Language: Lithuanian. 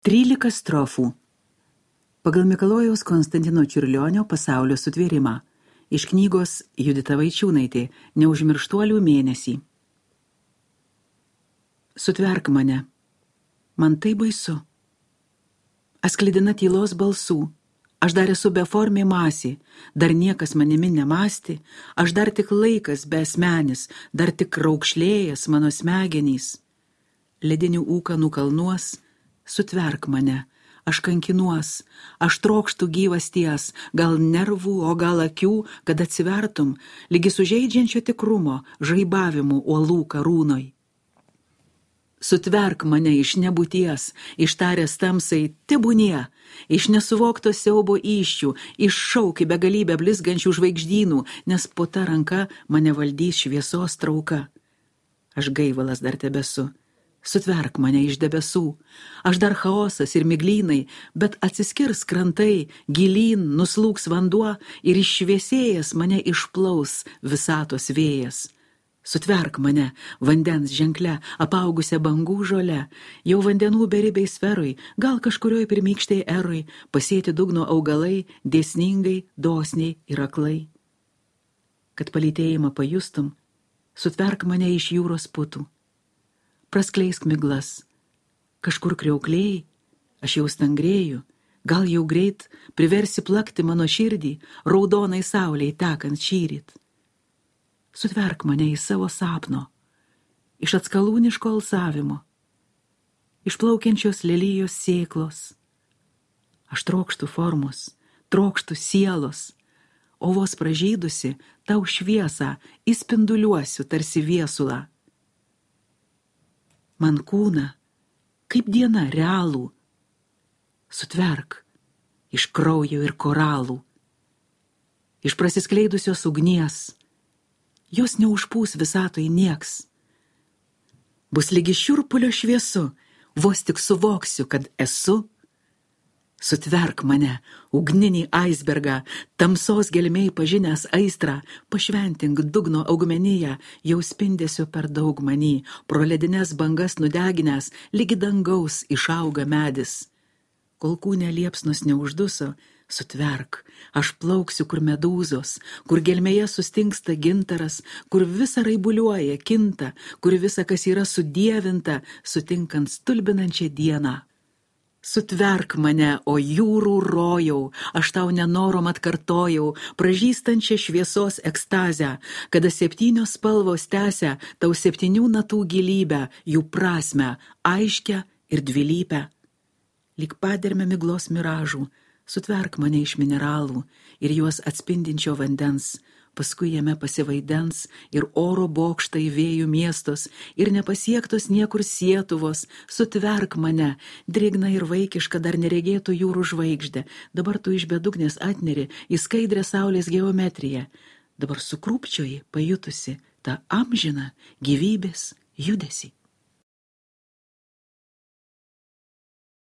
13 strofų. Pagal Mikalojaus Konstantino Čiurlionio Pasaulio sutvėrimą. Iš knygos Judita Vaičiūnaitė Neužmirštuolių mėnesį. Sutverk mane. Man tai baisu. Asklidina tylos balsų. Aš dar esu beformė masė, dar niekas manimi nemąsti, aš dar tik laikas besmenis, dar tik raukšlėjas mano smegenys. Ledinių ūkanų kalnuos, sutverk mane, aš kankinuos, aš trokštų gyvasties, gal nervų, o gal akių, kad atsivertum, lygi sužeidžiančio tikrumo, žaibavimų uolų karūnoj. Sutverk mane iš nebūties, ištaręs tamsai, tebūnie, iš nesuvokto siaubo įščių, iššauk į begalybę blizgančių žvaigždynų, nes po ta ranka mane valdys šviesos trauka. Aš gaivalas dar tebesu, sutverk mane iš debesų, aš dar chaosas ir miglynai, bet atsiskirs krantai, gilyn nuslūks vanduo ir iššviesėjęs mane išplaus visatos vėjas. Sutverk mane vandens ženkle, apaugusią bangų žole, jau vandenų beribiai sferoj, gal kažkurioj pirmykštėj eroj, pasėti dugno augalai, dėsningai, dosniai ir aklai. Kad palytėjimą pajustum, sutverk mane iš jūros putų. Praskleisk miglas, kažkur kriauklėjai, aš jau stangrėju, gal jau greit priversi plakti mano širdį, raudonai saulei tekant šįryt. Sutverk mane į savo sapno, iš atskalūniško alsavimo, išplaukiančios lelijos sėklos. Aš trokštų formos, trokštų sielos, o vos pražydusi tau šviesą įspinduliuosiu tarsi viesulą. Man kūną, kaip diena realų, sutverk iš kraujo ir koralų, iš prasiskleidusios ugnies, jos neužpūs visatoj nieks. Bus lygi šiurpulio šviesu, vos tik suvoksiu, kad esu. Sutverk mane, ugninį aisbergą, tamsos gelmėj pažinęs aistrą, pašventink dugno augmeniją, jau spindėsiu per daug manį, pro ledines bangas nudeginęs, lygi dangaus išauga medis. Kol kūne liepsnos neužduso, sutverk, aš plauksiu, kur medūzos, kur gelmėje sustingsta gintaras, kur visa raibuliuoja, kinta, kur visa, kas yra sudievinta, sutinkant stulbinančią dieną. Sutverk mane, o jūrų rojau, aš tau nenorom atkartojau, pražystančią šviesos ekstazę, kada 7 spalvos tęsia tau 7 natų gilybę, jų prasmę, aiškę ir dvilypę. Lyg paderme miglos miražų, sutverk mane iš mineralų ir juos atspindinčio vandens, paskui jame pasivaidens ir oro bokštai vėjų miestos ir nepasiektos niekur sietuvos, sutverk mane, drėgna ir vaikiška dar neregėtų jūrų žvaigždė, dabar tu iš bedugnės atneri į skaidrę saulės geometriją, dabar sukrūpčioji pajutusi tą amžiną gyvybės judesį.